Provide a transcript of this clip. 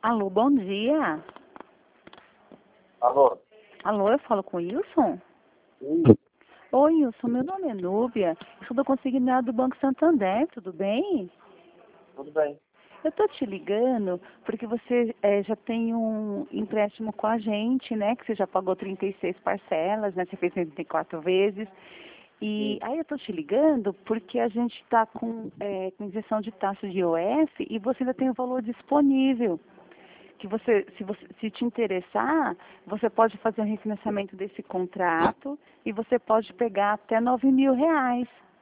Alô, bom dia. Alô? Alô, eu falo com o Wilson? Sim, Oi, Wilson, meu nome é Núbia. Eu sou do consignado do Banco Santander, tudo bem? tudo bem. Eu tô te ligando porque você já tem um empréstimo com a gente, né? Que você já pagou 36 parcelas, né? Você fez 34 vezes. E Sim. aí eu tô te ligando porque a gente está com isenção de taxa de IOF e você ainda tem o valor disponível. Que se te interessar, você pode fazer um refinanciamento desse contrato e você pode pegar até R$ 9.000.